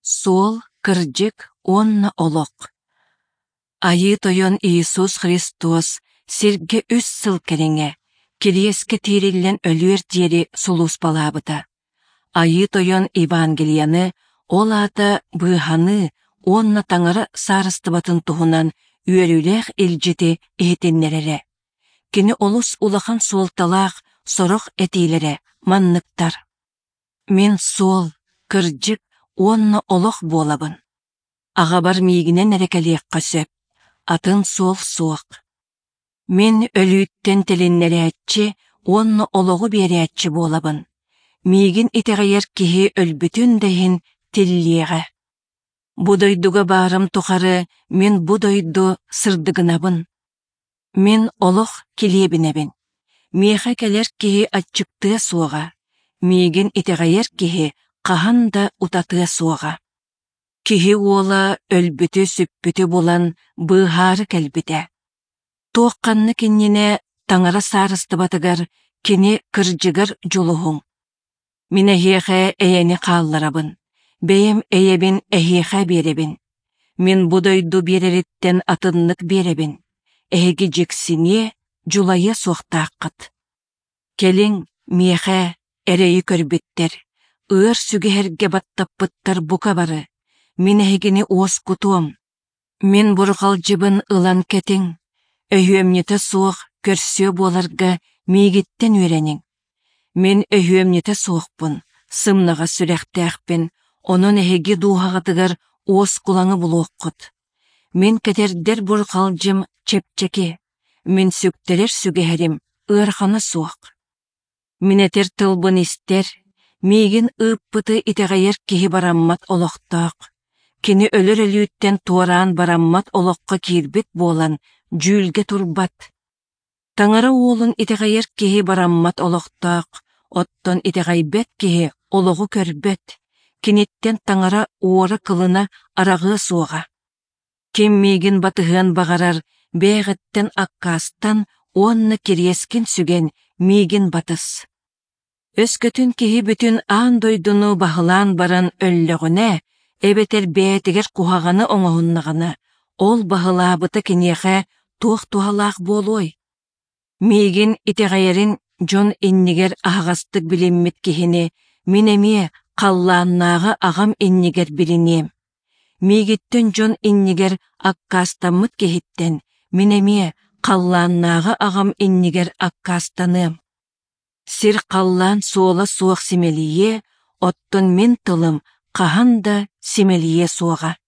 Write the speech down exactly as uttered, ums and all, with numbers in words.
Суол кырдьык онна олоқ. Айы тойон Иисус Христос сирге үс сыл кереңе, кириеске тириллен өлүер диери сулус балабыта. Айы тойон Евангелияны ол ата быханы онна таңары сарыстыбатын туһунан үөрүлээх илжити ихитиннерере. Кини олус улахан суолталаах сорох этилере, манныктар. Мен суол, кырдьык, онна олох буолабын. Ағабар миигинен эрекелиек қасөп, атын суол суок. Мен өлүүттен телиннереатчи, онна олоғу бериатчи буолабын. Миигин итеғайер кихи өлбүтүн дейін тиллиеға. Будойдуга баарым тухары, мен будойду сырдыгынабын. Мен олох килиебинебин. Миэха келер кихи атчыктыа суоға. Миигин итеғайер кихи қахан да утатыа суоға. Кихи уола өлбүтү сүппүтү булан быхары кэлбите. Туоққанны киннине таңара сарыстыбатыгар кини кырдьыгар жулуһуң. Мин эһиэхэ эйэни хаалларабын. Бэйэм эйэбин эһиэхэ биэребин. Мин будойду биэрериттен атыннык биэребин. Эһиги дьиксине жулайа суохтааққыт. Келиң миэхэ эрэйи көрбүттер. Ыар сүгэһэргэ баттаппыттар бука бары. Мин эһигини уоскутуом. Мин бурҕалдьыбын ылан кэтиң. Өһүөмнете суох көрсүө буоларга миигиттен үөрениң. Мин өһүөмнете суохпун, сымнаға сүрэхтээхпин, онон эһиги дууһаҕатыгар уоскулаҥы булуоххут. Мин кэтердер бурҕалдьым чепчеки. Мин сүктерер сүгэһэрим, ыархана суох. Минетер тылбын истер, миигин ыыппыты итеҕайер киһи бараммат олохтоох. Кини өлөр өлүүттен туораан бараммат олоққа киирбит буолан жүүлгэ турбат. Таңара уолун итеғайер киһи бараммат олохтоох, оттон итеғайбет киһи олоғу көрбөт. Киниттен таңара уора кылына арағыы суоға. Ким миигин батыһыан бағарар, бэйгэттен аккаастан уонна кириескин сүген миигин батыс. Өскөтүн киһи бүтүн аан дойдуну баһылаан баран өллөҕүнэ, эбетер бээтигэр куһаҕаны оҥоһуннаҕына, ол баһылаабыта киниэхэ туох туһалаах буолуой. Миигин итеҕайерин дьон иннигэр аһаҕастык билиммит киһини, мин эмиэ халлааннааҕа аҕам иннигэр билиниэм. Миигиттен дьон иннигэр аккаастаммыт киһиттен, мин эмиэ халлааннааҕа аҕам иннигэр аккаастаныам. Сир халлаан суола суох симэлийэ, оттон мин тылым хаһан да симэлийэ суоҕа.